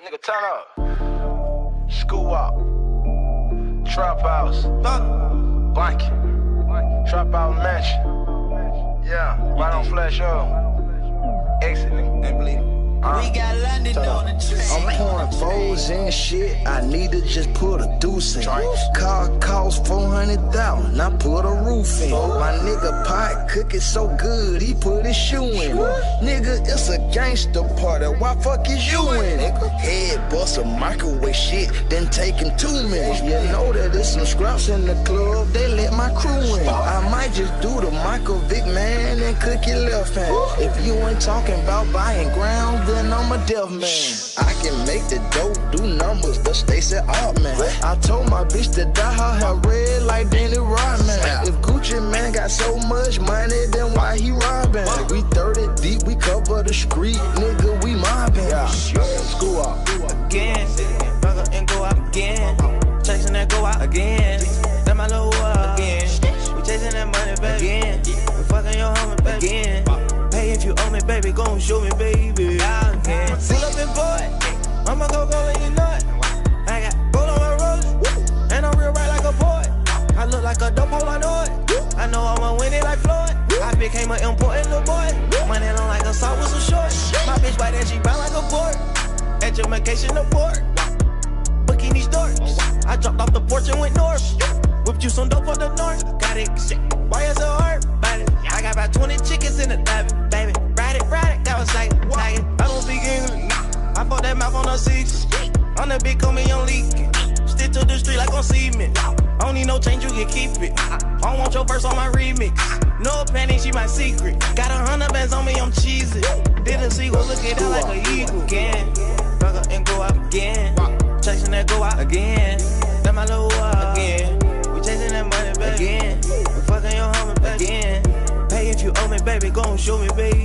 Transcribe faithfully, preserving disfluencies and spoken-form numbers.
Nigga, turn up. School up. Trap house. Blanket. Trap out mansion. Yeah, right on Flash O. Exit, nigga. And believe it. Uh, We got London on the train. I'm pouring foes and shit. I need to just put a deuce in. Car cost four hundred thousand. I put a roof in. My nigga pot cooking so good, he put his shoe in. Nigga, it's a gangster party. Why fuck is you in it? Head bust a microwave shit, then taking two minutes. You know that there's some scraps in the club. They let my crew in. I might just do the Michael Vick man and cook your left hand. If you ain't talking about buying ground, then I'm a deaf man. I can make the dope do numbers, the Stacey Altman. I told my bitch to dye her hair red like Danny Rodman. If Gucci man got so much money, then why he robbing? We thirty deep, we cover the street, nigga, we mobbing. Yeah. School up. Again, fuck up and go out again. Chasing that go out again. That my little up again. We chasing that money back again. We fucking your homie back again. Hey, if you owe me, baby, gon' show me, baby. I can pull up and boy. I'ma go go and you know it. I got gold on my roses, and I'm real right like a boy. I look like a dope hole, I know it. I know I'ma win it like Floyd. I became an important little boy. Money long like a salt with some shorts. My bitch white and she brown like a board. Education abort. Booking these doors. I dropped off the porch and went north. Whipped you some dope for the north. Got it, shit. Why is it hard? I got about twenty chickens in the lobby, baby. Ride it, ride it, that was like, like it. I don't speak English. I bought that mouth on the six. On the big, call me on leaking. Stick to the street like on cement. I don't need no change, you can keep it. I don't want your verse on my remix. No panic, she my secret. Got a hundred bands on me, I'm cheesy. Didn't see go look at that like a eagle. Again, fuck up and go out again. Chasing that go out again. That my little up again. We chasing that money back again. We fucking your homie back again. Hey, if you owe me, baby, gon' show me, baby.